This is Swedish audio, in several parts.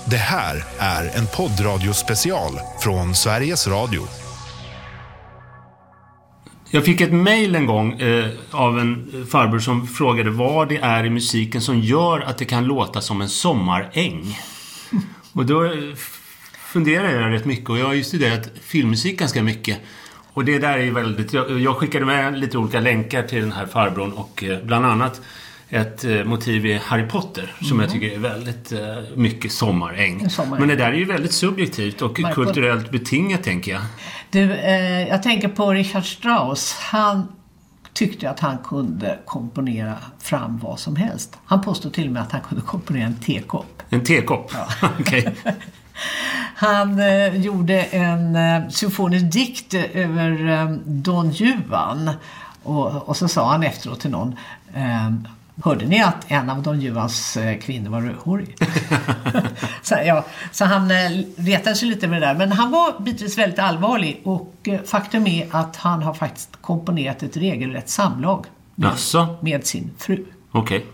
Det här är en poddradiospecial från Sveriges Radio. Jag fick ett mejl en gång av en farbror som frågade vad det är i musiken som gör att det kan låta som en sommaräng. Och då funderar jag rätt mycket, och jag har ju studerat filmmusik ganska mycket. Och det där är väldigt... Jag skickade med lite olika länkar till den här farbrorn, och bland annat ett motiv i Harry Potter som jag tycker är väldigt mycket sommaräng. Men det där är ju väldigt subjektivt och kulturellt betingat, tänker jag. Du, jag tänker på Richard Strauss. Han tyckte att han kunde komponera fram vad som helst. Han påstod till och med att han kunde komponera en tekopp. En tekopp? Ja. Okej. Han gjorde en symfonisk dikt över Don Juan. Och så sa han efteråt till någon... hörde ni att en av Don Juans kvinnor var rödhårig? så han retade sig lite med det där. Men han var bitvis väldigt allvarlig. Och faktum är att han har faktiskt komponerat ett regelrätt samlag med sin fru. Okej.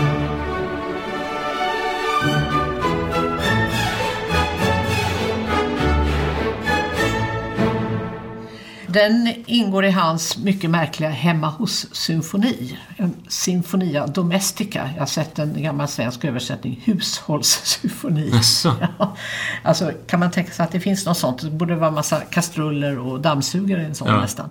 Den ingår i hans mycket märkliga hemma hos-symfoni. En Sinfonia Domestica. Jag har sett en gammal svensk översättning. Hushållssymfoni. Ja. Alltså, kan man tänka sig att det finns något sånt? Det borde vara en massa kastruller och dammsugare i en sån nästan.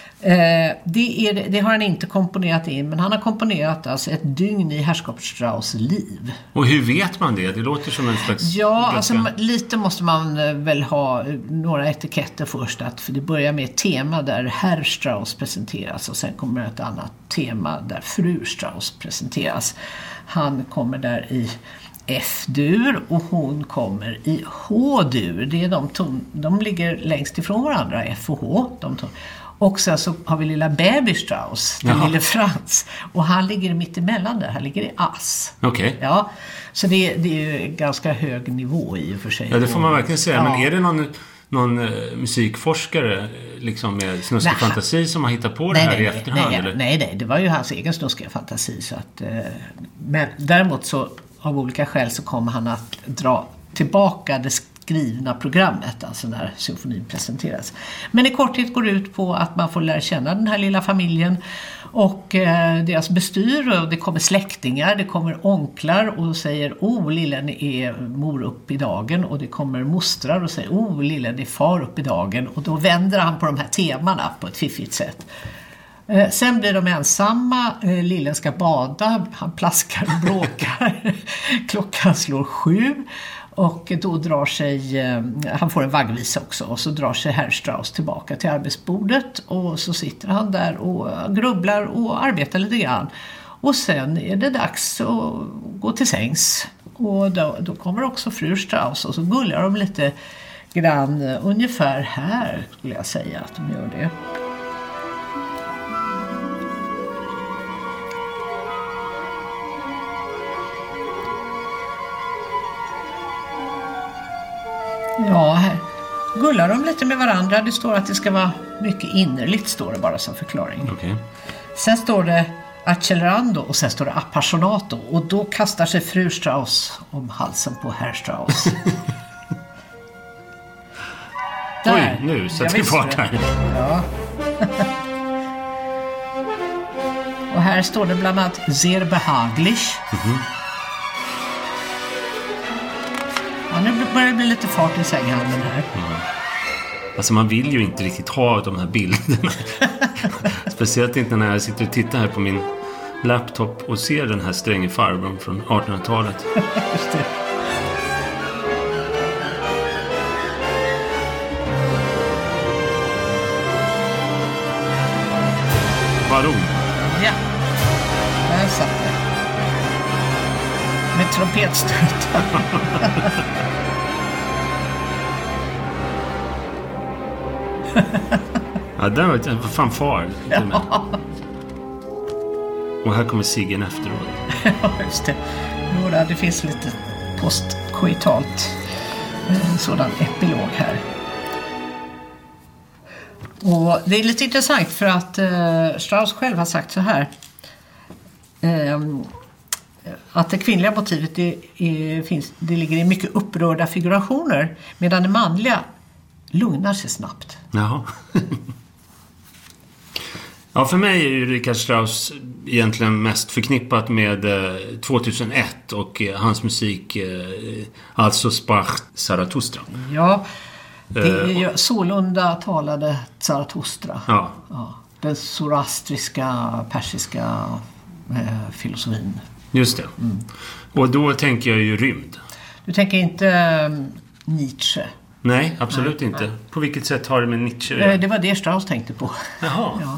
Det har han inte komponerat in, men han har komponerat alltså ett dygn i Herskap Strauss liv. Och hur vet man det? Det låter som en slags... Ja, alltså lite måste man väl ha några etiketter först. För det börjar med ett tema där herr Strauss presenteras, och sen kommer ett annat tema där fru Strauss presenteras. Han kommer där i F-dur och hon kommer i H-dur. Det är de ligger längst ifrån varandra, F och H. Och sen så har vi lilla Baby Strauss, den lille Frans. Och han ligger mitt emellan där, han ligger i Ass. Okej. Ja, så det är ju ganska hög nivå i och för sig. Ja, det får man verkligen säga. Ja. Men är det någon musikforskare liksom med snuskig fantasi som har hittat på det här i efterhand? Nej, det var ju hans egen snuskiga fantasi. Så att, men däremot så av olika skäl så kommer han att dra tillbaka det skrivna programmet, alltså när symfonin presenteras. Men i korthet går det ut på att man får lära känna den här lilla familjen och deras bestyr, och det kommer släktingar, det kommer onklar och säger lillen är mor upp i dagen, och det kommer mostrar och säger lillen är far upp i dagen, och då vänder han på de här temana på ett fiffigt sätt. Sen blir de ensamma, lillen ska bada, han plaskar och bråkar, klockan slår 7. Och då drar sig, han får en vaggvisa också, och så drar sig herr Strauss tillbaka till arbetsbordet, och så sitter han där och grubblar och arbetar lite grann. Och sen är det dags att gå till sängs, och då kommer också fru Strauss, och så gullar de lite grann, ungefär här skulle jag säga att de gör det. Ja, här gullar de lite med varandra. Det står att det ska vara mycket innerligt, står det bara som förklaring. Okay. Sen står det accelerando och sen står det appassionato. Och då kastar sig fru Strauss om halsen på herr Strauss. Oj, nu sätter vi fart här. Ja. Och här står det bland annat sehr behaglich. Nu börjar det bli lite fart i sänghalmen här. Alltså man vill ju inte riktigt ha de här bilderna. Speciellt inte när jag sitter och tittar här på min laptop och ser den här stränge farbrorn från 1800-talet. Just det. Baron. Ja, där satt det. Med trumpetstötar. Ja, den var en fanfar. Ja. Och här kommer Siggen efteråt. Ja, just det. Det finns lite postkoitalt sådan epilog här. Och det är lite intressant för att Strauss själv har sagt så här. att det kvinnliga motivet det ligger i mycket upprörda figurationer, medan det manliga lugnar sig snabbt. Jaha. Ja, för mig är ju Richard Strauss egentligen mest förknippat med 2001 och hans musik, alltså Sprach Zarathustra. Ja, det är ju sålunda talade Zarathustra. Ja. Ja, den zoroastriska, persiska filosofin. Just det. Och då tänker jag ju rymd. Du tänker inte Nietzsche? Nej, absolut inte. Nej. På vilket sätt har det med Nietzsche att göra? Det var det Strauss tänkte på. Jaha. Ja.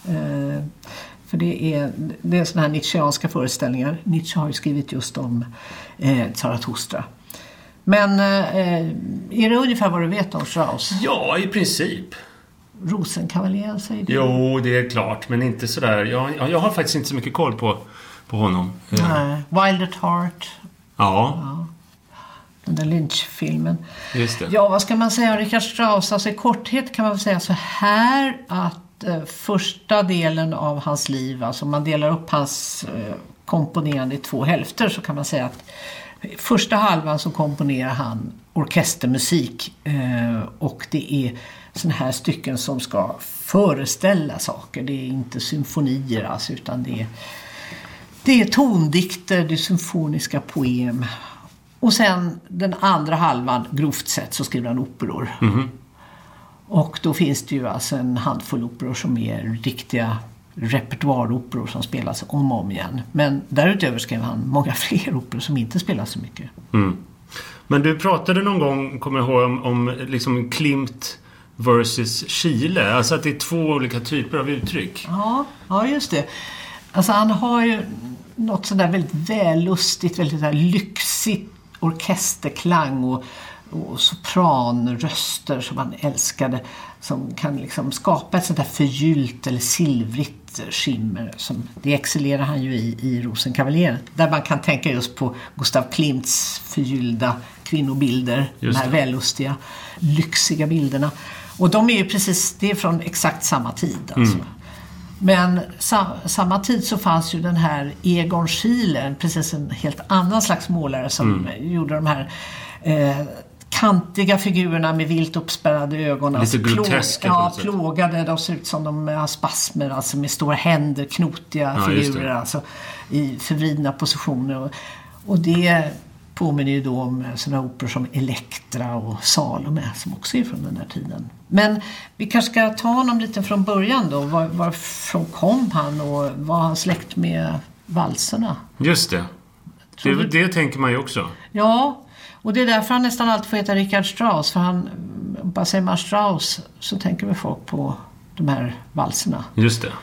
För det är såna här nietzscheanska föreställningar. Nietzsche har ju skrivit just om Zarathustra. Men är det ungefär vad du vet om Strauss? Ja, i princip. Rosenkavaljen, säger du? Jo, det är klart, men inte sådär. Jag har faktiskt inte så mycket koll på honom. Nej. Wild at Heart. Ja. Den där Lynch-filmen. Just det. Ja, vad ska man säga om Richard Strauss? Alltså i korthet kan man väl säga så här att första delen av hans liv, alltså om man delar upp hans komponerande i 2 hälfter, så kan man säga att första halvan så komponerar han orkestermusik och det är såna här stycken som ska föreställa saker. Det är inte symfonier alltså, utan det är tondikter, det är symfoniska poem. Och sen den andra halvan, grovt sett, så skriver han operor. Mm-hmm. Och då finns det ju alltså en handfull operor som är riktiga repertoaroperor som spelas om och om igen. Men därutöver skrev han många fler operor som inte spelas så mycket. Mm. Men du pratade någon gång, kommer jag ihåg, om liksom Klimt versus Chile. Alltså att det är 2 olika typer av uttryck. Ja, just det. Alltså han har ju något sådär väldigt vällustigt, väldigt där lyxigt orkesterklang och sopranröster som han älskade, som kan liksom skapa ett sånt där förgyllt eller silvrigt skimmer. Det excellerar han ju i Rosenkavaljen, där man kan tänka just på Gustav Klimts förgyllda kvinnobilder, de här vällustiga, lyxiga bilderna. Och de är ju precis, det är från exakt samma tid alltså. Men samma tid så fanns ju den här Egon Schiele, precis en helt annan slags målare som gjorde de här kantiga figurerna med vilt uppspärrade ögon. Lite alltså, groteska. plågade. De ser ut som de har spasmer, alltså med stora händer, knotiga figurer, alltså i förvridna positioner. Och det påminner ju då om sådana operor som Elektra och Salome, som också är från den här tiden. Men vi kanske ska ta honom lite från början då. Varifrån kom han och var han släkt med valserna? Just det. Det tänker man ju också. Ja, och det är därför han nästan alltid får heta Richard Strauss. För bara säger man Strauss så tänker vi folk på de här valserna. Just det.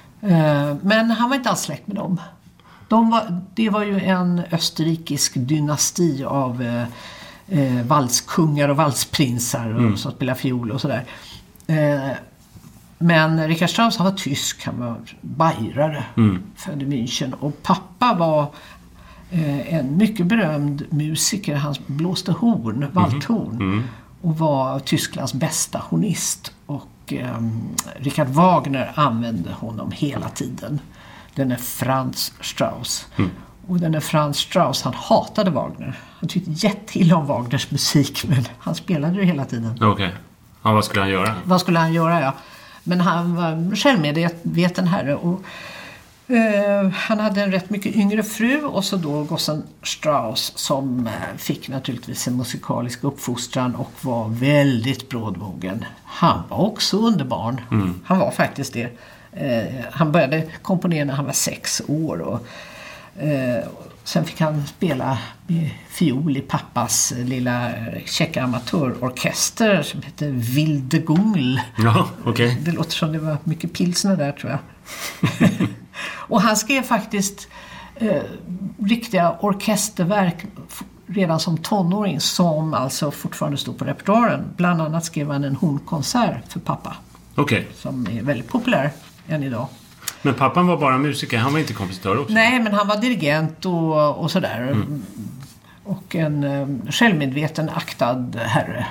Men han var inte alls släkt med dem. Det var ju en österrikisk dynasti av valskungar och valsprinsar som spelar fiol och sådär. Men Richard Strauss, han var tysk, han var bajrare, född i München. Och pappa var en mycket berömd musiker. Han blåste horn, valthorn, och var Tysklands bästa hornist. Och Richard Wagner använde honom hela tiden. Den är Franz Strauss. Och den är Franz Strauss, han hatade Wagner. Han tyckte jätteilla om Wagners musik, men han spelade det hela tiden. Okej. Ja, vad skulle han göra? Vad skulle han göra, ja. Men han var självmedveten herre. Och han hade en rätt mycket yngre fru, och så då gossen Strauss, som fick naturligtvis en musikalisk uppfostran och var väldigt brådmogen. Han var också underbarn. Han var faktiskt det. Han började komponera när han var 6 år, och sen fick han spela med fiol i pappas lilla tjecka amatörorkester som heter Wilde Gungl. Ja, okej. Det låter som det var mycket pilsner där, tror jag. Och han skrev faktiskt riktiga orkesterverk redan som tonåring, som alltså fortfarande stod på repertoaren. Bland annat skrev han en hornkonsert för pappa. Okej. Som är väldigt populär än idag. Men pappan var bara musiker, han var inte kompositör också? Nej, men han var dirigent och sådär. Och en självmedveten, aktad herre.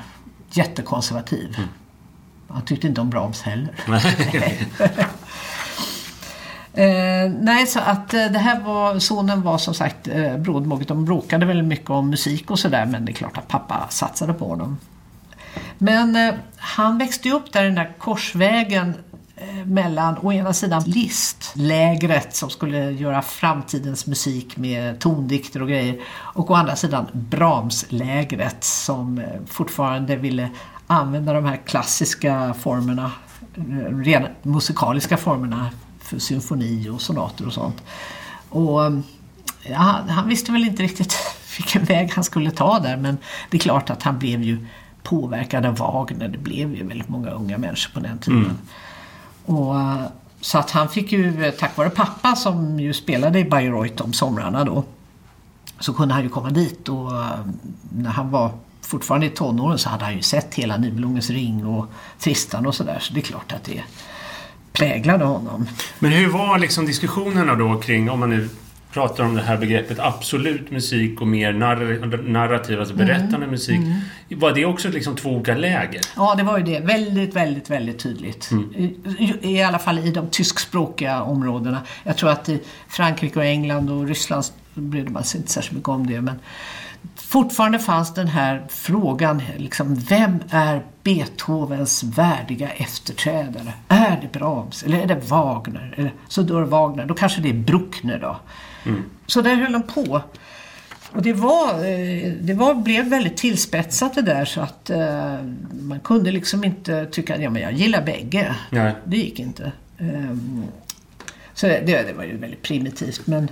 Jättekonservativ. Han tyckte inte om Brahms heller. Nej, så att det här sonen var som sagt brådmoget. De bråkade väldigt mycket om musik och sådär, men det är klart att pappa satsade på honom. Men han växte ju upp där i den där korsvägen mellan å ena sidan Liszt-lägret som skulle göra framtidens musik med tondikter och grejer, och å andra sidan Brahms-lägret som fortfarande ville använda de här klassiska formerna, rena musikaliska formerna för symfoni och sonater och sånt. Och han visste väl inte riktigt vilken väg han skulle ta där, men det är klart att han blev ju påverkad av Wagner. Det blev ju väldigt många unga människor på den tiden. Och så att han fick ju, tack vare pappa som ju spelade i Bayreuth om somrarna då, så kunde han ju komma dit, och när han var fortfarande i tonåren så hade han ju sett hela Nibelungens ring och Tristan och sådär, så det är klart att det präglade honom. Men hur var liksom diskussionerna då kring, om man nu pratar om det här begreppet absolut musik och mer narrativ, alltså berättande musik. Var det också liksom två olika läger? Ja, det var ju det. Väldigt, väldigt, väldigt tydligt. I alla fall i de tyskspråkiga områdena. Jag tror att i Frankrike och England och Ryssland brydde man sig inte särskilt mycket om det, men fortfarande fanns den här frågan, liksom, vem är Beethovens värdiga efterträdare? Är det Brahms eller är det Wagner? Eller så dör Wagner, då kanske det är Bruckner då. Så där höll de på. Och det blev väldigt tillspetsat det där, så att man kunde liksom inte tycka att jag gillar bägge. Nej. Det gick inte. Så det var ju väldigt primitivt, men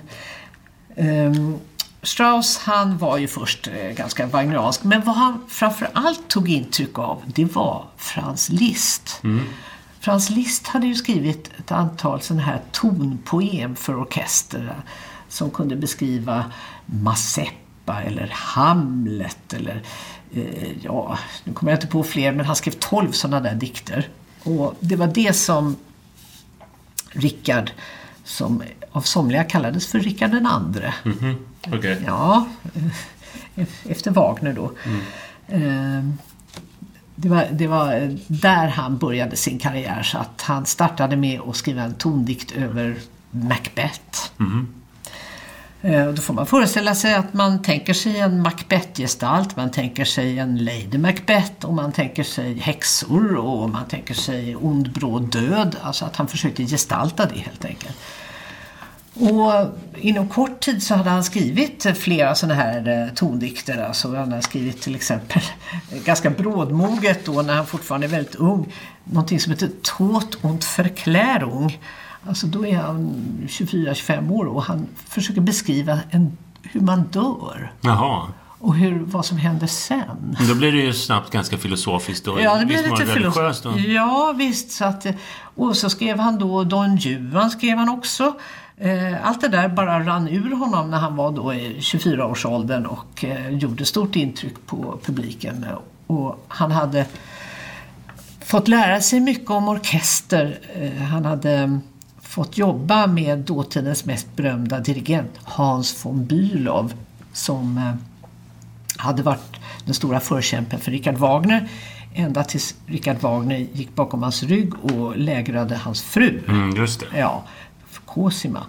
Strauss, han var ju först ganska wagneriansk, men vad han framförallt tog intryck av, det var Franz Liszt. Franz Liszt hade ju skrivit ett antal sådana här tonpoem för orkester som kunde beskriva Mazeppa eller Hamlet eller nu kommer jag inte på fler, men han skrev 12 sådana där dikter. Och det var det som Richard, som av somliga kallades för Richard den andre. Okay. Ja, efter Wagner då. Det var där han började sin karriär, så att han startade med att skriva en tondikt över Macbeth. Då får man föreställa sig att man tänker sig en Macbeth-gestalt, man tänker sig en Lady Macbeth, och man tänker sig häxor, och man tänker sig ond bråd död. Alltså att han försökte gestalta det helt enkelt. Och inom kort tid så hade han skrivit flera sådana här tondikter. Alltså han har skrivit till exempel ganska brådmoget då, när han fortfarande är väldigt ung, någonting som heter Tod und Verklärung. Alltså då är han 24-25 år, och han försöker beskriva hur man dör. Jaha. Och vad som händer sen. Då blir det ju snabbt ganska filosofiskt då. Ja, det blir lite filosofiskt. Ja, visst. Så att, och så skrev han då Don Juan skrev han också. Allt det där bara rann ur honom när han var då i 24-årsåldern och gjorde stort intryck på publiken. Och han hade fått lära sig mycket om orkester. Han hade fått jobba med dåtidens mest berömda dirigent, Hans von Bülow, som hade varit den stora förkämpen för Richard Wagner ända tills Richard Wagner gick bakom hans rygg och lägrade hans fru. Just det. Ja, Cosima.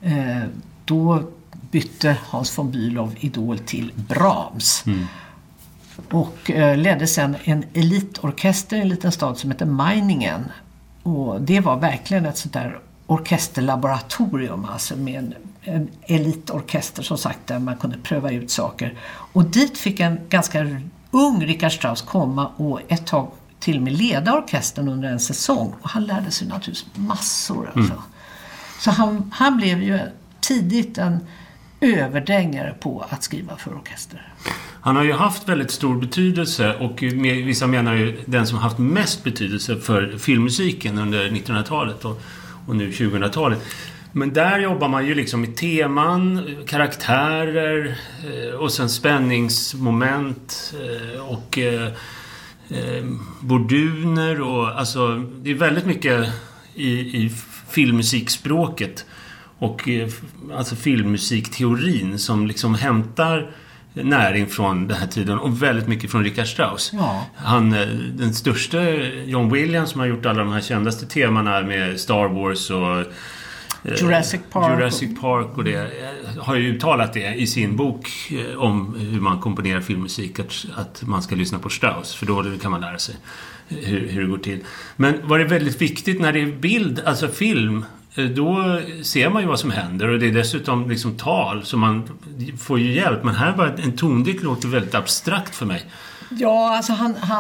Då bytte Hans von Bülow idol till Brahms. Och ledde sen en elitorkester i en liten stad som heter Meiningen. Och det var verkligen ett sånt där orkesterlaboratorium, alltså med en elitorkester som sagt, där man kunde pröva ut saker. Och dit fick en ganska ung Richard Strauss komma och ett tag till och med leda orkestern under en säsong. Och han lärde sig naturligtvis massor. Alltså. Så han blev ju tidigt en överdängare på att skriva för orkester. Han har ju haft väldigt stor betydelse, och vissa menar ju den som har haft mest betydelse för filmmusiken under 1900-talet och nu 2000-talet. Men där jobbar man ju liksom med teman, karaktärer och sen spänningsmoment och borduner, och alltså det är väldigt mycket i filmmusikspråket och alltså filmmusikteorin som liksom hämtar näring från den här tiden, och väldigt mycket från Richard Strauss. Ja. Den största John Williams, som har gjort alla de här kändaste temana med Star Wars och Jurassic Park och det har ju uttalat det i sin bok om hur man komponerar filmmusik, att man ska lyssna på Strauss, för då kan man lära sig hur det går till. Men var det väldigt viktigt när det är bild, alltså film, då ser man ju vad som händer, och det är dessutom liksom tal, så man får ju hjälp. Men här var en tondikt låter väldigt abstrakt för mig. Ja, alltså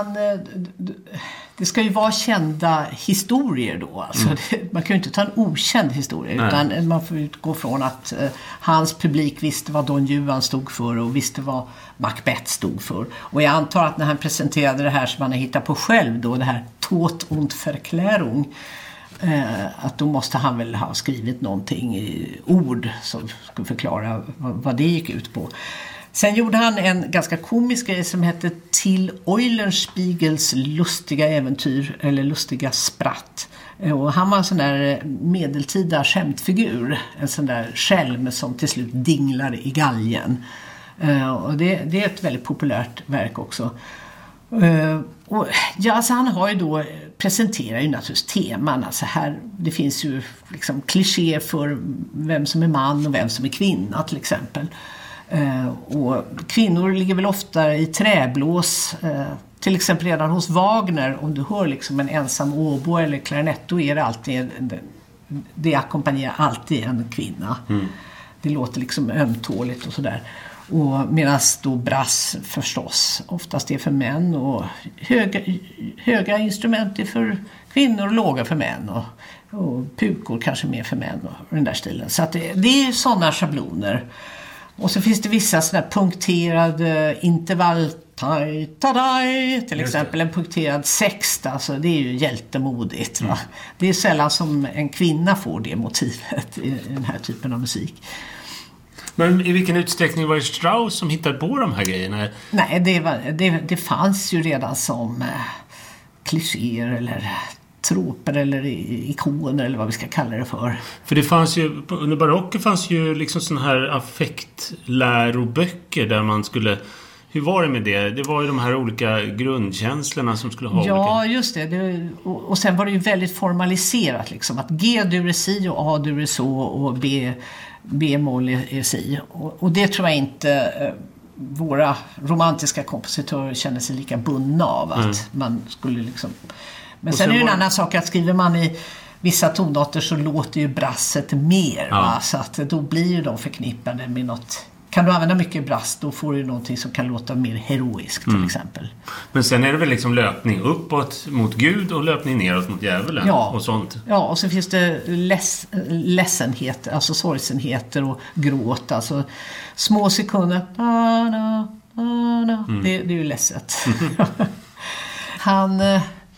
det ska ju vara kända historier då. Alltså man kan ju inte ta en okänd historia. Nej. Utan man får utgå från att hans publik visste vad Don Juan stod för och visste vad Macbeth stod för. Och jag antar att när han presenterade det här som han har hittat på själv då, det här Tod und Verklärung, att då måste han väl ha skrivit någonting i ord som skulle förklara vad det gick ut på. Sen gjorde han en ganska komisk grej som hette Till Eulenspiegels lustiga äventyr, eller lustiga spratt. Och han var en sån där medeltida skämtfigur, en sån där skälm som till slut dinglar i galgen. Och det är ett väldigt populärt verk också. Och ja, alltså han har ju då, presenterar ju naturligtvis teman. Alltså här, det finns ju liksom kliché för vem som är man och vem som är kvinna till exempel. Och kvinnor ligger väl ofta i träblås, till exempel redan hos Wagner. Om du hör liksom en ensam obo eller klarinett, då är det alltid det ackompanjerar alltid en kvinna. Det låter liksom ömtåligt och sådär. Och medan då brass förstås oftast är för män, och höga instrument är för kvinnor och låga för män, och pukor kanske mer för män och den där stilen. Så att det är sådana schabloner. Och så finns det vissa sådana punkterade intervall till exempel en punkterad sexta, alltså det är ju hjältemodigt, va? Det är sällan som en kvinna får det motivet i den här typen av musik. Men i vilken utsträckning var det Strauss som hittade på de här grejerna? Nej, det fanns ju redan som klichéer eller troper eller ikoner eller vad vi ska kalla det för. För det fanns ju, under barocken fanns ju liksom såna här affektläroböcker där man skulle... Hur var det med det? Det var ju de här olika grundkänslorna som skulle ha ja, olika... just det. Och sen var det ju väldigt formaliserat liksom. Att G-dur är si och A-dur är så och B-moll är si. Och det tror jag inte våra romantiska kompositörer känner sig lika bundna av. Att man skulle liksom... Men sen är det en annan sak att skriver man i vissa tonarter så låter ju brasset mer. Ja. Va? Så att då blir ju de förknippade med något... Kan du använda mycket brass, då får du någonting som kan låta mer heroiskt till exempel. Men sen är det väl liksom löpning uppåt mot Gud och löpning neråt mot djävulen och sånt. Ja, och så finns det ledsenheter, alltså sorgsenheter och gråt. Alltså små sekunder. Det är ju ledset. Han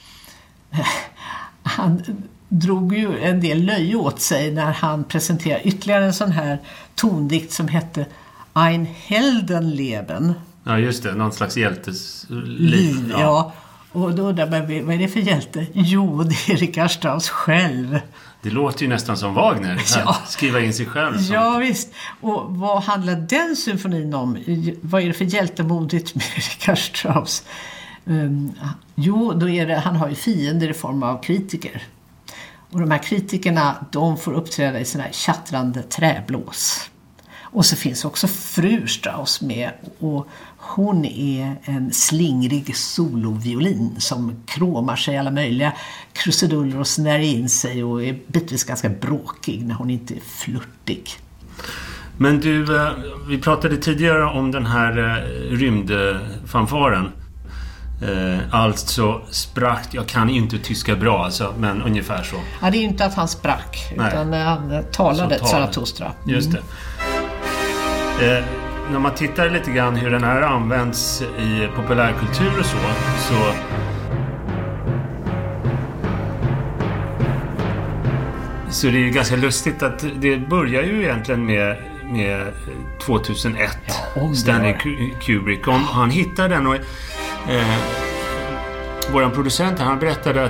drog ju en del löje åt sig när han presenterade ytterligare en sån här tondikt som hette Ein Heldenleben. Ja, just det. Någon slags hjältes liv. Ja. Och då undrar man, vad är det för hjälte? Jo, det är Richard Strauss själv. Det låter ju nästan som Wagner. Ja. Skriva in sig själv. Ja, visst. Och vad handlar den symfonin om? Vad är det för hjältemodigt med Richard Strauss? Jo, då är det, han har ju fiender i form av kritiker. Och de här kritikerna, de får uppträda i såna här tjattrande träblås. Och så finns också fru Strauss med, och hon är en slingrig soloviolin som kråmar sig alla möjliga krusiduller och snär in sig och är bitvis ganska bråkig när hon inte är flörtig. Men du, vi pratade tidigare om den här rymdfanfaren. Alltså sprack, jag kan inte tyska bra alltså, men ungefär så. Ja, det är ju inte att han sprack. Nej. Utan han talade Zarathustra. Just det. När man tittar lite grann hur den här används i populärkultur och så det är ju ganska lustigt att det börjar ju egentligen med 2001, Stanley Kubrick. Han hittade den och våran producent han berättade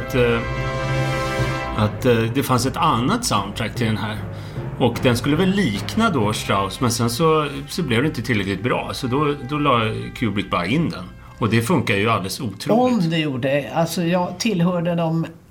att det fanns ett annat soundtrack till den här. Och den skulle väl likna då Strauss, men sen så blev det inte tillräckligt bra. Så då la Kubrick bara in den. Och det funkar ju alldeles otroligt. Om det gjorde. Alltså jag tillhörde de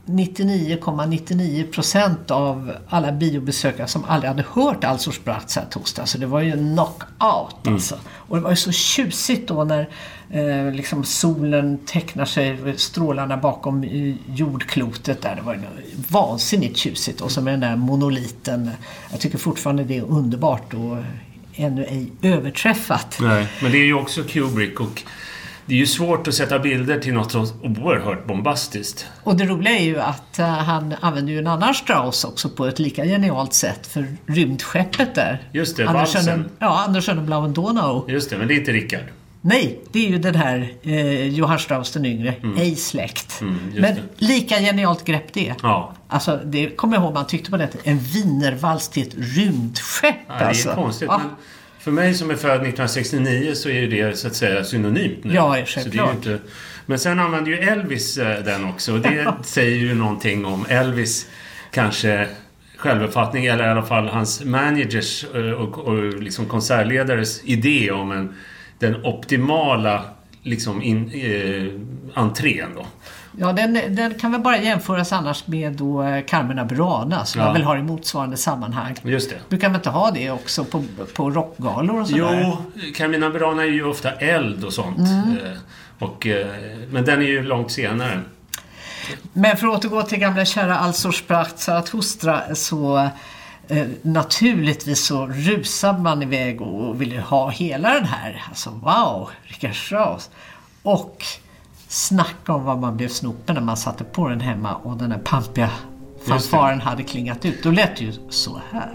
99,99% av alla biobesökare som aldrig hade hört Alltså spratt Zarathustra. Så det var ju en knockout alltså. Och det var ju så tjusigt då när liksom solen tecknar sig, strålarna bakom jordklotet där. Det var ju vansinnigt tjusigt. Och så med den där monoliten. Jag tycker fortfarande det är underbart och ännu ej överträffat. Nej, men det är ju också Kubrick och det är ju svårt att sätta bilder till något så oerhört bombastiskt. Och det roliga är ju att han använder ju en annan Strauss också på ett lika genialt sätt för rymdskeppet där. Just det, valsen. Anders Schönenblauen Donau. Just det, men det är inte Rickard. Nej, det är ju den här Johann Strauss den yngre, ej släkt. Men lika genialt grepp det. Ja. Alltså, det kommer jag ihåg man tyckte på det. En wienervals till ett rymdskepp. Ja, det är alltså. konstigt, men för mig som är född 1969 så är ju det så att säga synonymt nu. Ja, självklart. Så det är inte... Men sen använder ju Elvis den också. Och det säger ju någonting om Elvis kanske självuppfattning eller i alla fall hans managers och liksom konsertledares idé om den optimala liksom entrén då. Ja, den kan väl bara jämföras annars med då Carmina Burana som man väl har i motsvarande sammanhang. Just det. Brukar man inte ha det också på rockgalor och sådär? Jo, Carmina Burana är ju ofta eld och sånt. Men den är ju långt senare. Men för att återgå till gamla kära Alltså spratt Zarathustra så naturligtvis så rusar man iväg och vill ha hela den här. Alltså wow, Richard Strauss. Och snacka om vad man blev snopen när man satte på den hemma och den här pampiga fanfaren hade klingat ut. Då lät det ju så här.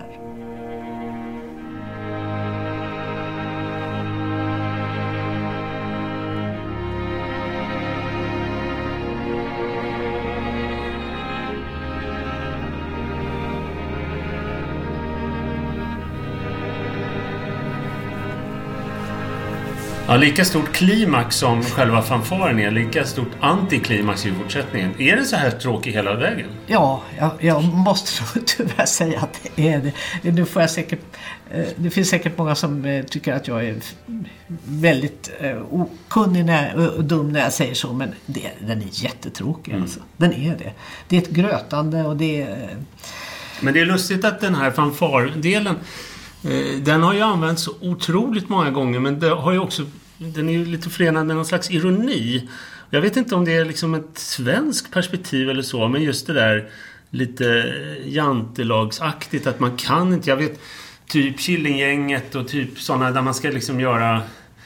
Ja, lika stort klimax som själva fanfaren är, lika stort antiklimax i fortsättningen. Är det så här tråkig hela vägen? Ja, jag måste tyvärr säga att det är det. Nu får jag säkert, det finns säkert många som tycker att jag är väldigt okunnig och dum när jag säger så, men den är jättetråkig alltså. Den är det. Det är ett grötande och det är... Men det är lustigt att den här fanfardelen den har ju använts så otroligt många gånger, men det har ju också, den är ju lite förenad med någon slags ironi. Jag vet inte om det är liksom ett svenskt perspektiv eller så, men just det där lite jantelagsaktigt att man kan inte, jag vet typ Killinggänget och typ sådana där man ska liksom göra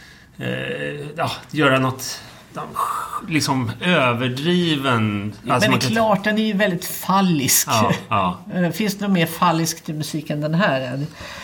något liksom överdriven. Alltså men det är klart, den är ju väldigt fallisk. Ja. Finns det något mer falliskt i musik än den här?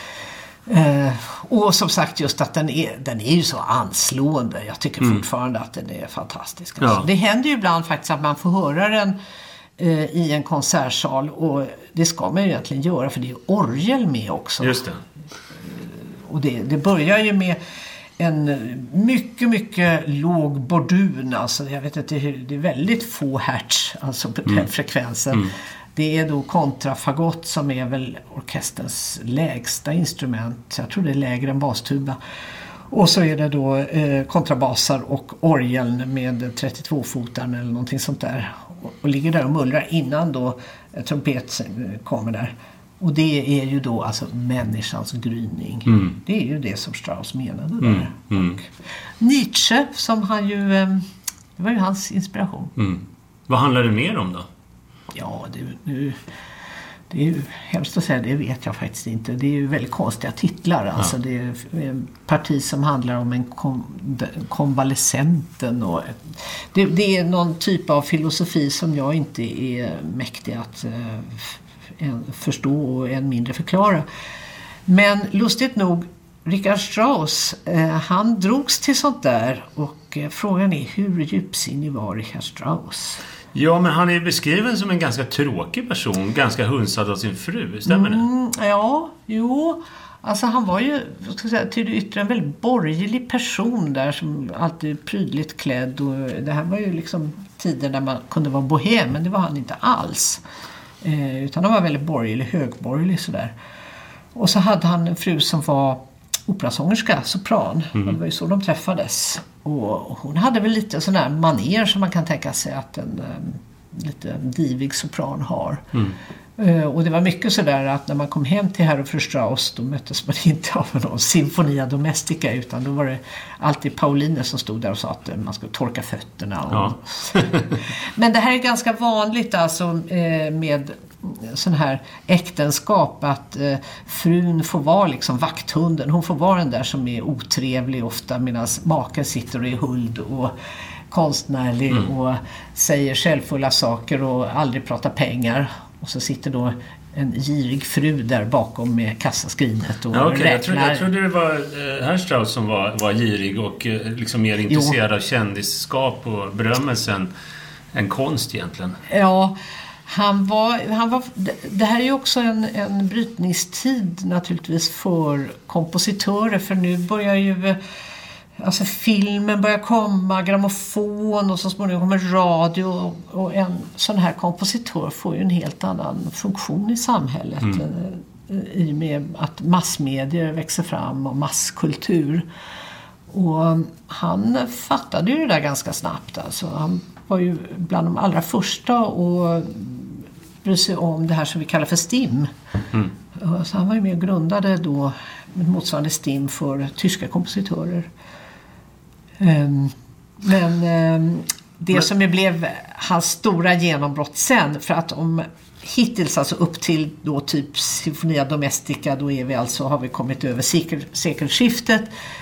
Och som sagt just att den är ju så anslående. Jag tycker fortfarande att den är fantastisk. Alltså. Det händer ju ibland faktiskt att man får höra den i en konsertsal, och det ska man ju egentligen göra för det är orgel med också. Just det. Och det börjar ju med en mycket, mycket låg bordun. Alltså jag vet inte hur, det är väldigt få hertz alltså på den frekvensen. Det är då kontrafagott som är väl orkesterns lägsta instrument. Jag tror det är lägre än bastuba. Och så är det då kontrabasar och orgeln med 32-fotaren eller någonting sånt där. Och ligger där och mullrar innan då trumpet kommer där. Och det är ju då alltså människans gryning. Det är ju det som Strauss menade där. Och Nietzsche som han ju, det var ju hans inspiration. Vad handlar det mer om då? Ja, det är ju hemskt att säga, det vet jag faktiskt inte. Det är ju väldigt konstiga titlar. Alltså det är en parti som handlar om en konvalescenten. Och det är någon typ av filosofi som jag inte är mäktig att förstå och än mindre förklara. Men lustigt nog, Richard Strauss, han drogs till sånt där, och frågan är hur djupsinnig var Richard Strauss? Ja, men han är beskriven som en ganska tråkig person, ganska hunsad av sin fru, stämmer det? Ja, jo. Alltså han var ju, ska säga, till det yttre en väldigt borgerlig person där som alltid prydligt klädd, och det här var ju liksom tider där man kunde vara bohem, men det var han inte alls. Utan han var väldigt borgerlig, högborgerlig sådär. Och så hade han en fru som var operasångerska, sopran. Och det var ju så de träffades. Och hon hade väl lite sån här manér som man kan tänka sig att en lite divig sopran har. Och det var mycket sådär att när man kom hem till Herr och fru Strauss, då möttes man inte av någon Sinfonia Domestica, utan då var det alltid Pauline som stod där och sa att man skulle torka fötterna. Och men det här är ganska vanligt alltså med sån här äktenskap, att frun får vara liksom vakthunden. Hon får vara den där som är otrevlig ofta, medan maken sitter och är huld och konstnärlig och säger självfulla saker och aldrig pratar pengar. Och så sitter då en girig fru där bakom med kassaskrinet och räknar. Jag trodde det var Herr Strauss som var girig och liksom mer intresserad av kändisskap och berömmelsen än konst egentligen. Ja, han var det här är ju också en brytningstid naturligtvis för kompositörer, för nu börjar ju alltså filmen börjar komma, grammofon, och så småningom kommer radio, och en sån här kompositör får ju en helt annan funktion i samhället i och med att massmedier växer fram och masskultur. Och han fattade ju det där ganska snabbt. Alltså, han var ju bland de allra första och bryr sig om det här som vi kallar för STIM. Så han var ju med och grundade då motsvarande STIM för tyska kompositörer. Men det som blev hans stora genombrott sen, för att om hittills alltså upp till då typ Sinfonia Domestica, då är vi alltså, har vi kommit över sekelskiftet,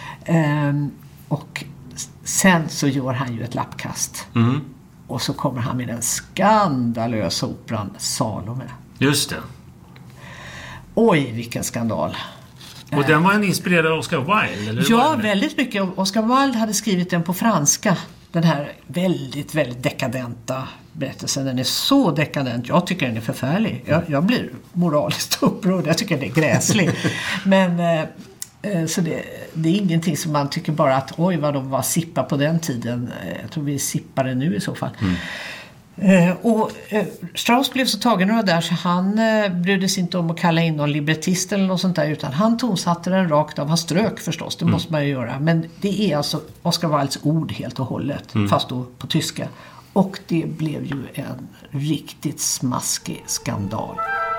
och sen så gör han ju ett lappkast och så kommer han med den skandalösa operan Salome. Just det. Oj, vilken skandal. Och den var en inspirerad av Oscar Wilde? Eller ja, väldigt mycket. Oscar Wilde hade skrivit den på franska. Den här väldigt, väldigt dekadenta berättelsen. Den är så dekadent. Jag tycker den är förfärlig. Jag blir moraliskt upprörd. Jag tycker den är gräslig. Men så det är ingenting som man tycker bara att oj vad de var sippa på den tiden. Jag tror vi sippar det nu i så fall. Och Strauss blev så tagen av det där så han brydde sig inte om att kalla in någon librettist eller något sånt där, utan han tonsatte den rakt av. Han strök förstås, det måste man ju göra, men det är alltså Oscar Wildes ord helt och hållet, fast då på tyska, och det blev ju en riktigt smaskig skandal.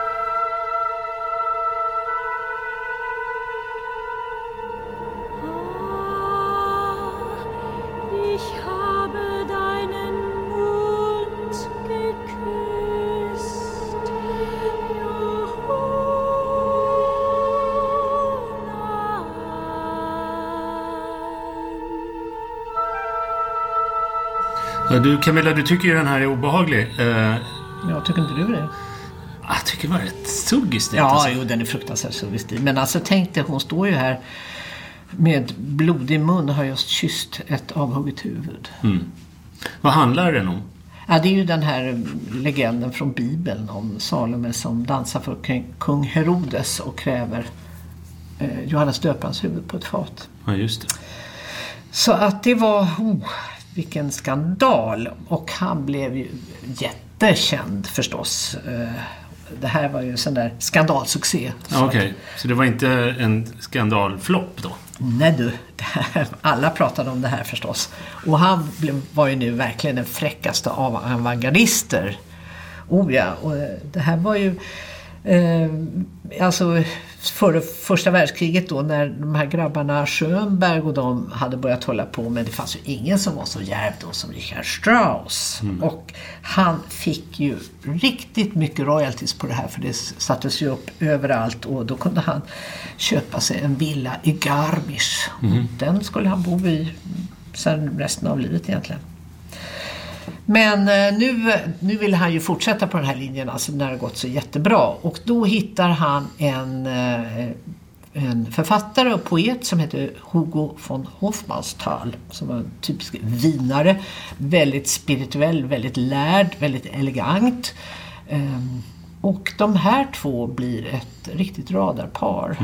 Du Camilla, du tycker ju den här är obehaglig. Jag tycker inte du det? Jag tycker det var rätt suggiskt. Ja, alltså. jo, den är fruktansvärt suggistig. Men alltså tänk dig, hon står ju här med blodig mun och har just kysst ett avhugget huvud. Vad handlar den om? Ja, det är ju den här legenden från Bibeln om Salome som dansar för kung Herodes och kräver Johannes döparens huvud på ett fat. Ja, just det. Så att det var... vilken skandal. Och han blev ju jättekänd förstås. Det här var ju en sån där skandalsuccé. Okej, så det var inte en skandalflopp då? Nej du, alla pratade om det här förstås. Och han var ju nu verkligen den fräckaste av avantgardister. Oh ja, och det här var ju... alltså före första världskriget då, när de här grabbarna Schönberg och de hade börjat hålla på, men det fanns ju ingen som var så djärv då som Richard Strauss. Och han fick ju riktigt mycket royalties på det här, för det sattes ju upp överallt, och då kunde han köpa sig en villa i Garmisch. Den skulle han bo i sen resten av livet egentligen. Men nu vill han ju fortsätta på den här linjen, alltså när det har gått så jättebra. Och då hittar han en författare och poet som heter Hugo von Hofmannsthal, som var en typisk vinare, väldigt spirituell, väldigt lärd, väldigt elegant. Och de här två blir ett riktigt radarpar.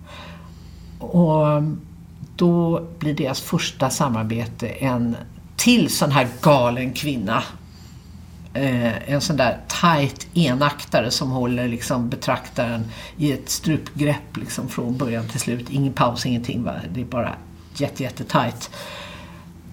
Och då blir deras första samarbete en till sån här galen kvinna. En sån där tight enaktare som håller liksom betraktaren i ett strupgrepp liksom från början till slut. Ingen paus, ingenting, va? Det är bara jätte tight.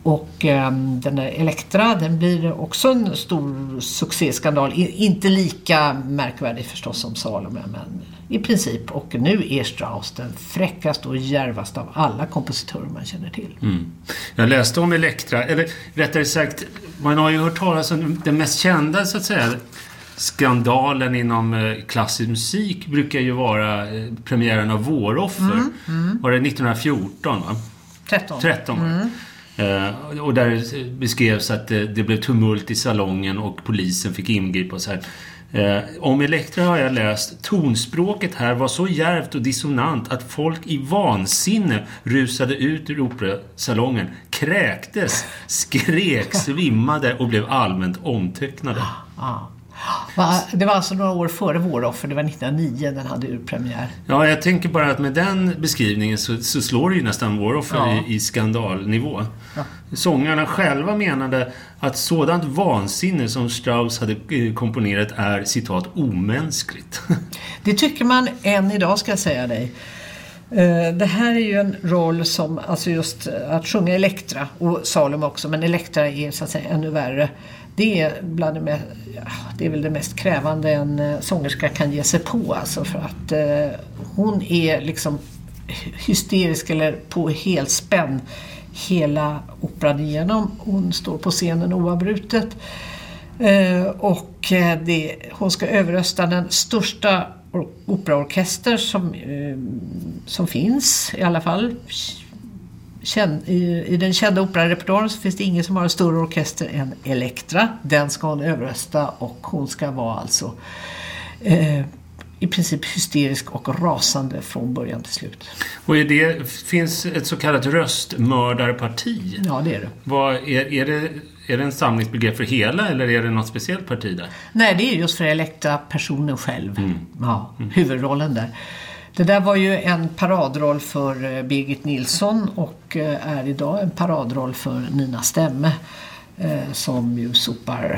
Och den där Elektra, den blir också en stor succéskandal. Inte lika märkvärdig förstås som Salome, men i princip. Och nu är Strauss den fräckaste och djärvaste av alla kompositörer man känner till. Jag läste om Elektra, eller rättare sagt, man har ju hört talas om den mest kända så att säga skandalen inom klassisk musik brukar ju vara premiären av Våroffer. Var det 1914 va? 13 var det. Och där beskrevs att det blev tumult i salongen och polisen fick ingripa och så här. Om Elektra har jag läst, tonspråket här var så djärvt och dissonant att folk i vansinne rusade ut ur operasalongen, kräktes, skrek, svimmade och blev allmänt omtöcknade. Det var alltså några år före Våroffer, det var 1909 den hade urpremiär. Ja, jag tänker bara att med den beskrivningen så slår det ju nästan Våroffer i skandalnivå. Ja. Sångarna själva menade att sådant vansinne som Strauss hade komponerat är, citat, omänskligt. Det tycker man än idag, ska jag säga dig. Det här är ju en roll som, alltså just att sjunga Elektra och Salome också, men Elektra är så att säga ännu värre. Det är det är väl det mest krävande en sångerska kan ge sig på, alltså, för att hon är liksom hysterisk eller på helt spänn hela operan igenom. Hon står på scenen oavbrutet och hon ska överrösta den största operaorkester som finns, i alla fall i den kända operarepertoaren så finns det ingen som har en större orkester än Elektra. Den ska hon överrösta och hon ska vara alltså i princip hysterisk och rasande från början till slut. Och finns ett så kallat röstmördarparti? Ja, det är det. Är det en samlingsbegrepp för hela eller är det något speciellt parti där? Nej, det är just för Elektra-personen själv. Huvudrollen där. Det där var ju en paradroll för Birgit Nilsson och är idag en paradroll för Nina Stemme som ju sopar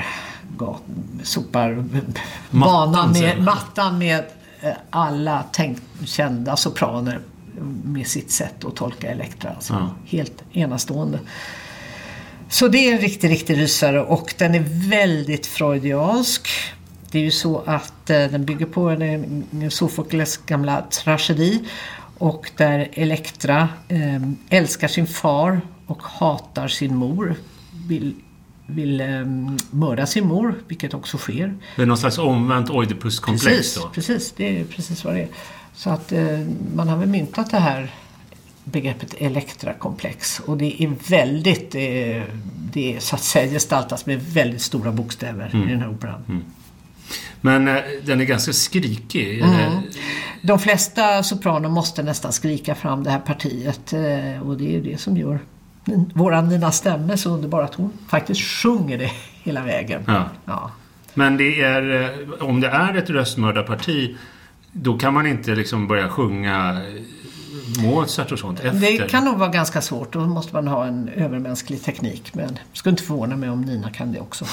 mattan med alla kända sopraner med sitt sätt att tolka Elektra. Alltså helt enastående. Så det är en riktig rysare och den är väldigt freudiansk. Det är ju så att den bygger på en Sofokles gamla tragedi och där Elektra älskar sin far och hatar sin mor, vill mörda sin mor, vilket också sker. Det är någon slags omvänt Oidipus-komplex då? Precis, det är precis vad det är. Så att man har väl myntat det här begreppet Elektra-komplex och det är väldigt, det är så att säga gestaltas med väldigt stora bokstäver i den här operan. Men den är ganska skrikig. De flesta sopraner måste nästan skrika fram det här partiet och det är det som gör våran Nina Stemme så underbar att hon faktiskt sjunger det hela vägen. Ja. Men det är, om det är ett röstmördarparti då kan man inte liksom börja sjunga Mozart och sånt efter. Det kan nog vara ganska svårt. Då måste man ha en övermänsklig teknik. Men jag skulle inte förvåna mig om Nina kan det också.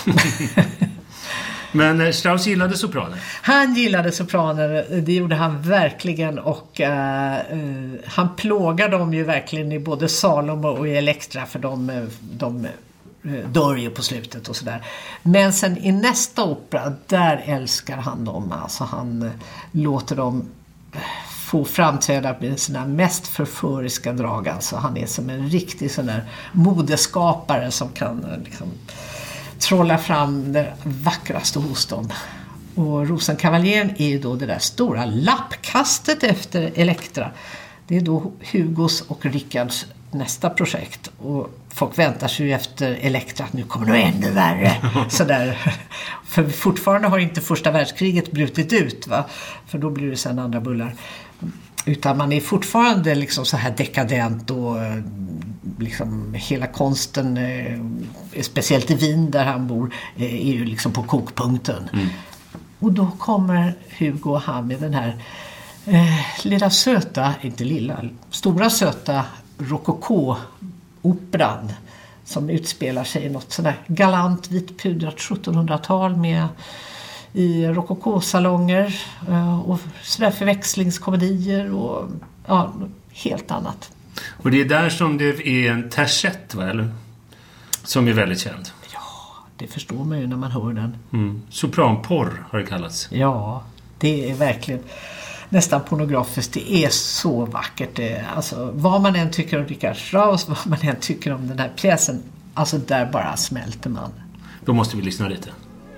Men Strauss gillade sopraner? Han gillade sopraner, det gjorde han verkligen och han plågade dem ju verkligen i både Salome och i Elektra för de dör ju på slutet och sådär. Men sen i nästa opera, där älskar han dem. Alltså han låter dem få framträda med sina mest förföriska drag. Alltså han är som en riktig sån där modeskapare som kan liksom trolla fram det vackraste hos dem. Och Rosenkavaljen är ju då det där stora lappkastet efter Elektra. Det är då Hugos och Rickards nästa projekt. Och folk väntar sig efter Elektra att nu kommer det ännu värre. Sådär. För fortfarande har inte första världskriget brutit ut, va? För då blir det sen andra bullar. Utan man är fortfarande liksom så här dekadent och liksom hela konsten, speciellt i Wien där han bor, är ju liksom på kokpunkten. Och då kommer Hugo och han med den här lilla söta, inte lilla, stora söta rokoko-operan som utspelar sig i något sådär galant vitpudrat 1700-tal med i rokokosalonger och sådär förväxlingskomedier och ja, helt annat. Och det är där som det är en tercett, va, eller? Som är väldigt känd. Ja, det förstår man ju när man hör den. Sopranporr har det kallats. Ja, det är verkligen nästan pornografiskt. Det är så vackert. Alltså, vad man än tycker om Richard Strauss, vad man än tycker om den här pjäsen, alltså där bara smälter man. Då måste vi lyssna lite.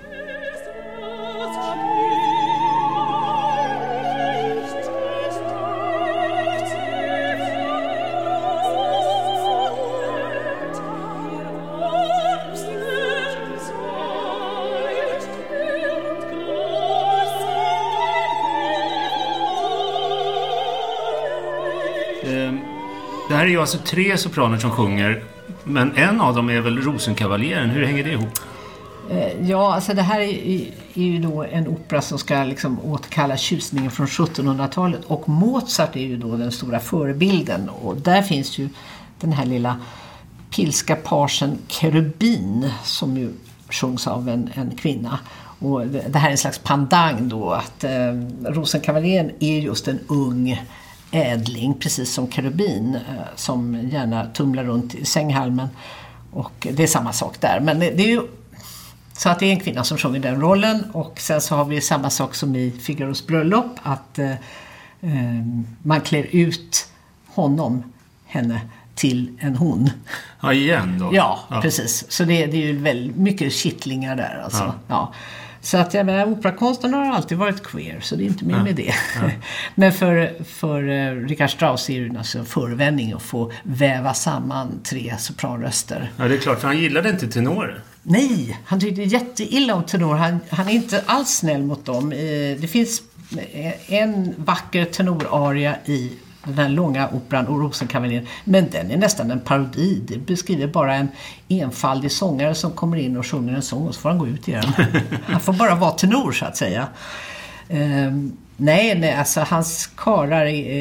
Det här är ju alltså 3 sopraner som sjunger, men en av dem är väl Rosenkavaleren. Hur hänger det ihop? Ja, alltså det här är ju då en opera som ska liksom återkalla tjusningen från 1700-talet, och Mozart är ju då den stora förebilden, och där finns ju den här lilla pilska parsen Kerubin som ju sjungs av en kvinna. Och det här är en slags pandang då, att Rosenkavaleren är just en ung ädling, precis som Kerubin, som gärna tumlar runt i sänghalmen, och det är samma sak där, men det är ju så att det är en kvinna som sjunger den rollen. Och sen så har vi samma sak som i Figaros bröllop, att man klär ut henne till en hon. Ja, igen då. Ja, precis. Så det är ju väldigt mycket kittlingar där alltså. Ja. Så att jag menar, operakonsten har alltid varit queer, så det är inte mer med det. Ja. Men för Richard Strauss är det alltså en förevändning att få väva samman 3 sopranröster. Ja, det är klart, för han gillade inte tenorer. Nej, han tyckte jätteilla om tenor. Han är inte alls snäll mot dem. Det finns en vacker tenoraria i den här långa operan och Rosenkavaleren, men den är nästan en parodi. Det beskriver bara en enfaldig sångare som kommer in och sjunger en sång, och så får han gå ut igen. Han får bara vara tenor, så att säga. Nej, alltså hans karar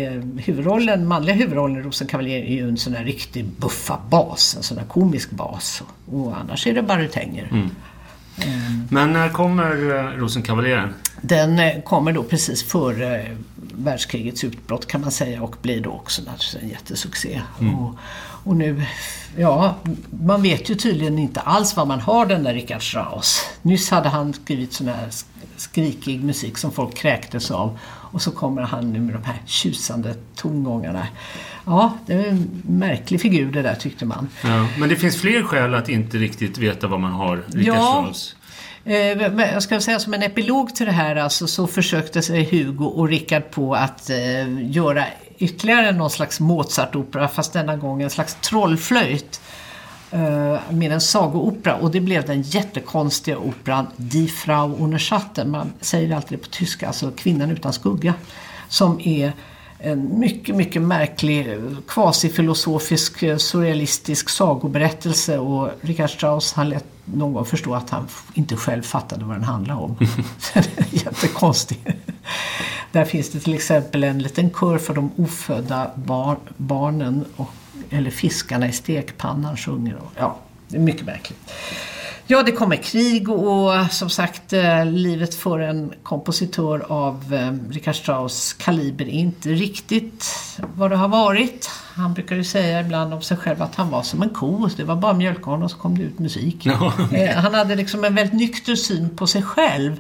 i manliga huvudrollen i Rosenkavaleren är ju en sån här riktig buffa bas, en sån här komisk bas, och annars är det barytänger. Men när kommer Rosenkavaleren? Den kommer då precis före världskrigets utbrott, kan man säga, och blir då också en jättesuccé. Och nu, ja, man vet ju tydligen inte alls vad man har den där Richard Strauss. Nyss hade han skrivit sån här skrikig musik som folk kräktes av, och så kommer han nu med de här tjusande tongångarna. Ja, det är en märklig figur det där, tyckte man. Ja, men det finns fler skäl att inte riktigt veta vad man har Richard Strauss. Jag ska säga som en epilog till det här, alltså, så försökte sig Hugo och Richard på att göra ytterligare någon slags Mozart-opera, fast denna gång en slags trollflöjt med en sagoopera, och det blev den jättekonstiga operan Die Frau ohne Schatten. Man säger alltid det på tyska, alltså kvinnan utan skugga, som är en mycket, mycket märklig kvasifilosofisk, surrealistisk sagoberättelse, och Richard Strauss, han lät någon gång förstå att han inte själv fattade vad den handlade om. Jättekonstigt. Där finns det till exempel en liten kör för de ofödda barnen, eller fiskarna i stekpannan sjunger. Ja, det är mycket märkligt. Ja, det kommer krig, och som sagt, livet för en kompositör av Richard Strauss kaliber är inte riktigt vad det har varit. Han brukar ju säga ibland om sig själv att han var som en ko. Det var bara mjölka honom och så kom det ut musik. Han hade liksom en väldigt nykter syn på sig själv.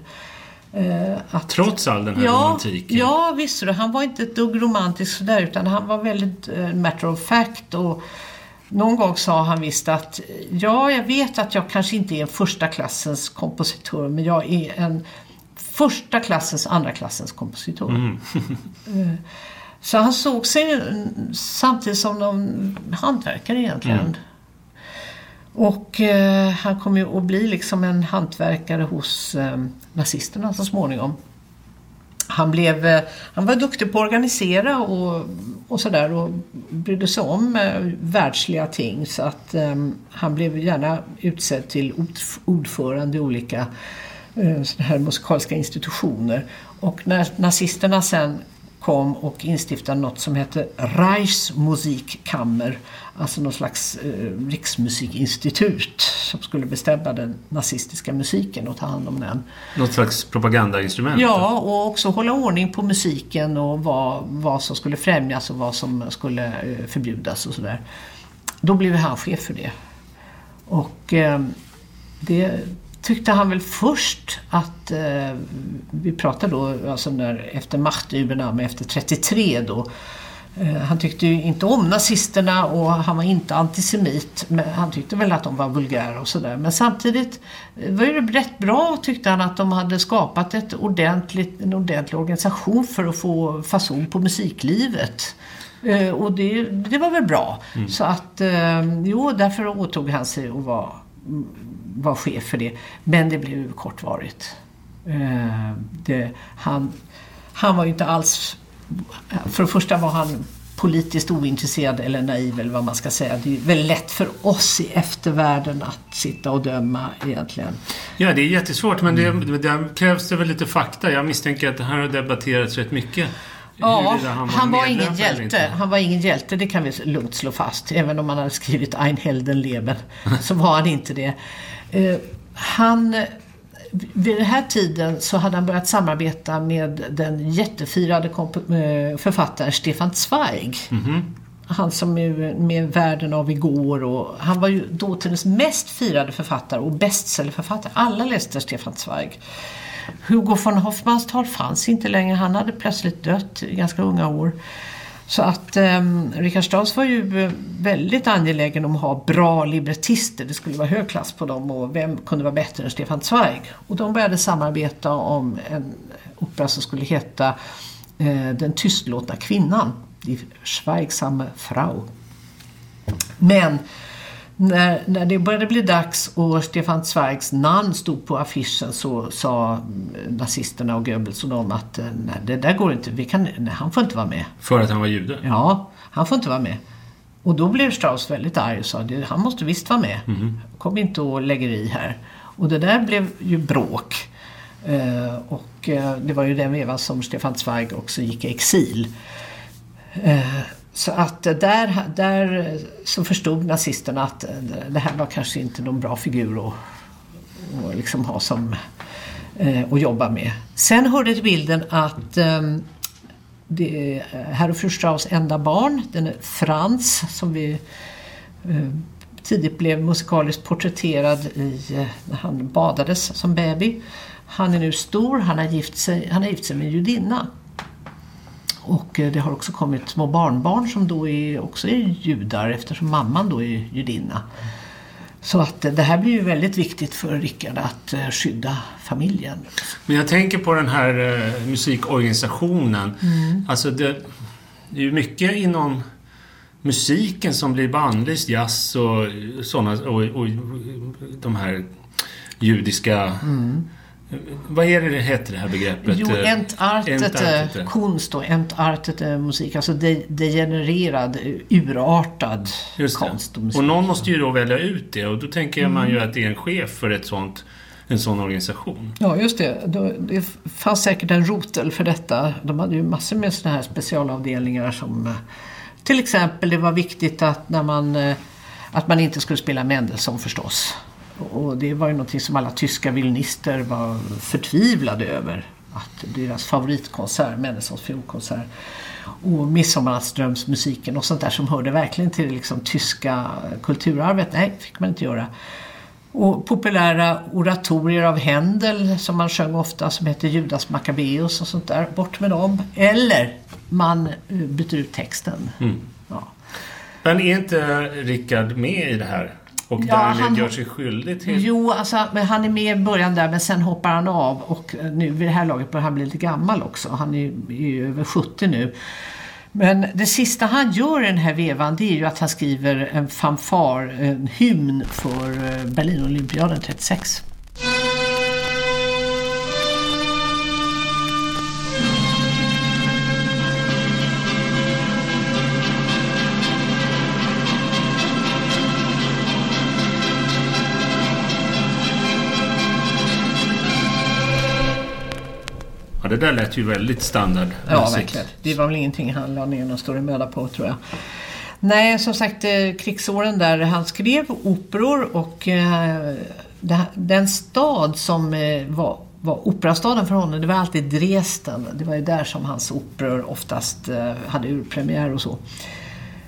Trots all den här romantiken. Ja, visst. Han var inte ett dugg romantisk sådär, utan han var väldigt matter of fact, och någon gång sa han visst att jag vet att jag kanske inte är en första klassens kompositör, men jag är en första klassens, andra klassens kompositör. Så han såg sig samtidigt som någon hantverkare egentligen. Och han kom ju att bli liksom en hantverkare hos nazisterna så småningom. Han var duktig på att organisera och sådär, och brydde sig om världsliga ting, så att han blev gärna utsedd till ordförande i olika såna här musikaliska institutioner. Och när nazisterna sen kom och instiftade något som heter Reichsmusikkammer, alltså någon slags riksmusikinstitut som skulle bestämma den nazistiska musiken och ta hand om den. Något slags propagandainstrument? Ja, och också hålla ordning på musiken och vad som skulle främjas och vad som skulle förbjudas och sådär. Då blev han chef för det. Och det tyckte han väl först att vi pratade då alltså efter Machtübernahme efter 33 då. Han tyckte ju inte om nazisterna och han var inte antisemit, men han tyckte väl att de var vulgära och sådär. Men samtidigt var det rätt bra, tyckte han, att de hade skapat en ordentlig organisation för att få fason på musiklivet. Och det var väl bra. Så att därför åtog han sig att var chef för det. Men det blev kortvarigt. Han var ju inte alls... För det första var han politiskt ointresserad eller naiv eller vad man ska säga. Det är väldigt lätt för oss i eftervärlden att sitta och döma egentligen. Ja, det är jättesvårt, men det krävs det väl lite fakta. Jag misstänker att det här har debatterats rätt mycket. Ja, han var ingen hjälte. Han var ingen hjälte, det kan vi lugnt slå fast. Även om han hade skrivit Ein Heldenleben så var han inte det. Vid den här tiden så hade han börjat samarbeta med den jättefirade författaren Stefan Zweig. Han som är med Världen av igår, och han var ju dåtidens mest firade författare och bestsellerförfattare. Alla läste Stefan Zweig. Hugo von Hofmannsthal fanns inte längre. Han hade plötsligt dött i ganska unga år. Så att Richard Strauss var ju väldigt angelägen om att ha bra librettister. Det skulle vara hög klass på dem, och vem kunde vara bättre än Stefan Zweig? Och de började samarbeta om en opera som skulle heta Den tystlåtna kvinnan, Die Schweigsame Frau. Men när det började bli dags och Stefan Zweigs namn stod på affischen, så sa nazisterna och Goebbels och dem att nej, det där går inte, han får inte vara med. För att han var jude? Ja, han får inte vara med. Och då blev Strauss väldigt arg och sa han måste visst vara med. Kom inte och lägger i här. Och det där blev ju bråk. Och det var ju den vevan som Stefan Zweig också gick i exil. Så att där så förstod nazisterna att det här var kanske inte någon bra figur att liksom ha som att jobba med. Sen hörde till bilden att det är herr och fru Strauss enda barn, den är Franz, som vi tidigt blev musikaliskt porträtterad när han badades som baby. Han är nu stor, han har gift sig med en judinna. Och det har också kommit små barnbarn som då också är judar, eftersom mamman då är judinna. Så att det här blir ju väldigt viktigt för Richard att skydda familjen. Men jag tänker på den här musikorganisationen. Alltså det är ju mycket inom musiken som blir bannlyst, jazz och sådana, och de här judiska... Vad är det heter det här begreppet? Jo, entartet konst och entartet musik. Alltså degenererad, urartad konst och musik. Och någon måste ju då välja ut det. Och då tänker man ju att det är en chef för en sån organisation. Ja, just det. Det fanns säkert en rotel för detta. De hade ju massor med såna här specialavdelningar som... Till exempel, det var viktigt att att man inte skulle spela Mendelssohn förstås. Och det var ju någonting som alla tyska violinister var förtvivlade över. Att deras favoritkonsert, Mendelssohns fiolkonsert och Midsommarnattsdrömsmusiken och sånt där som hörde verkligen till liksom tyska kulturarvet. Nej, fick man inte göra. Och populära oratorier av Händel som man sjöng ofta, som heter Judas Maccabeus och sånt där, bort med dem. Eller man byter ut texten. Ja. Men är inte Richard med i det här? Och därmed gör sig skyldig till... Jo, alltså, men han är med i början där, men sen hoppar han av. Och nu vid det här laget börjar han bli lite gammal också. Han är ju över 70 nu. Men det sista han gör i den här vevan, det är ju att han skriver en fanfar, en hymn för Berlin-olympiaden 36. Ja, det där lät ju väldigt standard. Ja, verkligen. Det var väl ingenting han la ner någon större möda på, tror jag. Nej, som sagt, krigsåren där han skrev operor, och den stad som var operastaden för honom, det var alltid Dresden. Det var ju där som hans operor oftast hade urpremiär och så.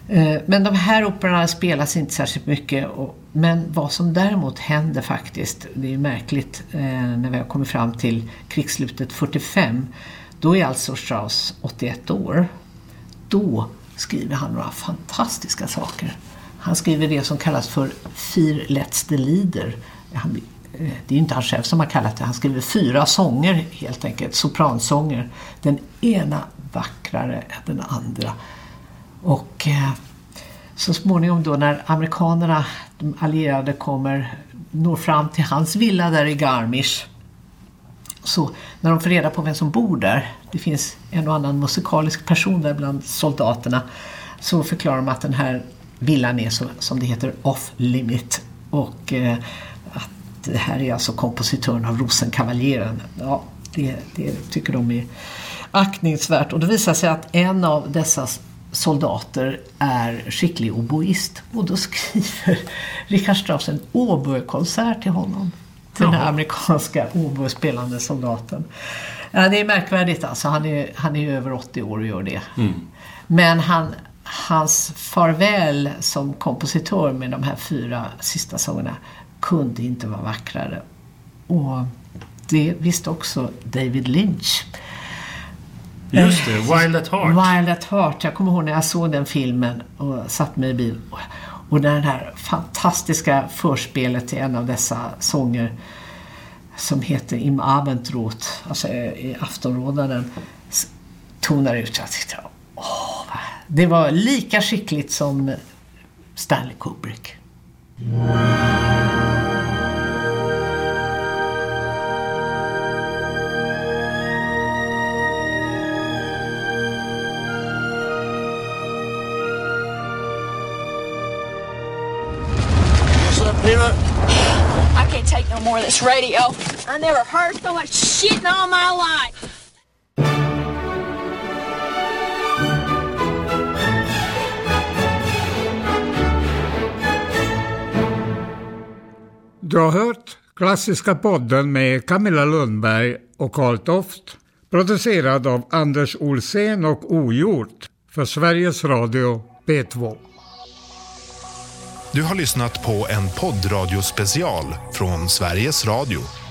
Men de här operorna spelas inte särskilt mycket. Men vad som däremot händer faktiskt, det är märkligt när vi har kommit fram till krigsslutet 45. Då är alltså Strauss 81 år. Då skriver han några fantastiska saker. Han skriver det som kallas för Vier letzte Lieder. Det är inte han själv som har kallat det. Han skriver 4 sånger helt enkelt, sopransånger. Den ena vackrare än den andra. Och så småningom då när amerikanerna, de allierade, når fram till hans villa där i Garmisch. Så när de får reda på vem som bor där, det finns en och annan musikalisk person där bland soldaterna, så förklarar de att den här villan är så, som det heter, off limit. Och att det här är alltså kompositören av Rosenkavaleren. Ja, det tycker de är aktningsvärt. Och det visar sig att en av dessa soldater är skicklig oboist. Och då skriver Richard Strauss en oboekonsert till honom. Till den här amerikanska oboespelande soldaten. Ja, det är märkvärdigt alltså. Han är över 80 år och gör det. Mm. Men hans farväl som kompositör med de här 4 sista sångerna kunde inte vara vackrare. Och det visste också David Lynch. Just det, Wild at Heart. Wild at Heart. Jag kommer ihåg när jag såg den filmen och satt mig i bil. Och den här fantastiska förspelet till en av dessa sånger som heter Im Abendrot, alltså i aftonrådaren, tonar ut. Jag tyckte, det var lika skickligt som Stanley Kubrick. I can't take no more of this radio. I never heard so much shit in all my life. Du har hört Klassiska podden med Camilla Lundberg och Carl Toft, producerad av Anders Olsen och Ogjort för Sveriges Radio P2. Du har lyssnat på en poddradiospecial från Sveriges Radio.